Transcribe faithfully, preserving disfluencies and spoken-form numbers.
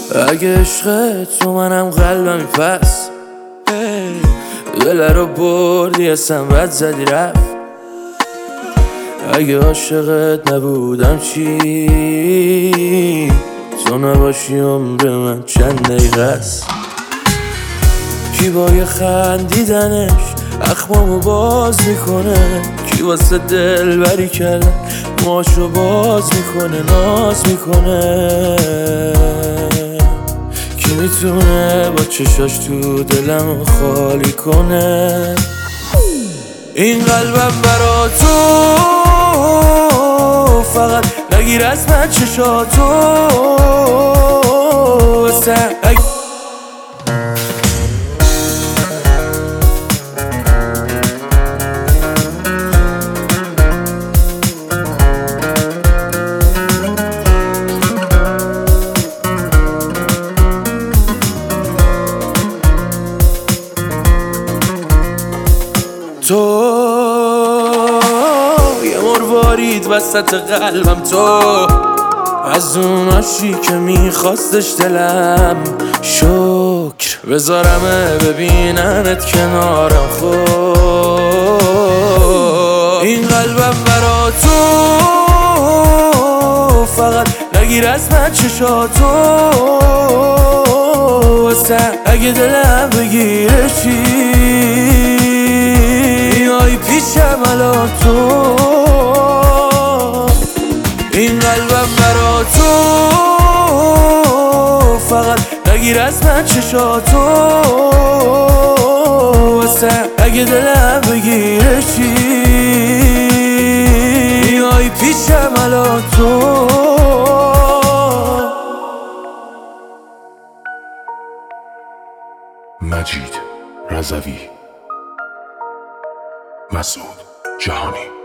اگه عشق تو منم قلبمی پس دل رو بردی اصلا بد زدی رفت. اگه عاشقت نبودم چی؟ تو نباشی عمر من چند دقیقه است. کی با یه خندیدنش اخمامو باز میکنه، کی واسه دل بری کردن موهاشو باز میکنه ناز میکنه. کی میتونه با چشاش تو دلمو خالی کنه؟ این قلبم برا تو فقط نگیر از من چشاتو واسه تو یه مروارید وسط قلبم، تو از اون عاشقی که میخواستش دلم. شکر بذارمه ببیننت کنارم خود. این قلبم برا تو فقط نگیر از من چشاتو واسه اگه دلم بگیره چی؟ میای پیشم الان تو. این قلبم برا تو فقط نگیر از من چشاتو واسه اگه دلم بگیره چی؟ میای پیشم الان تو. مجید رضوی، مسعود جهانی.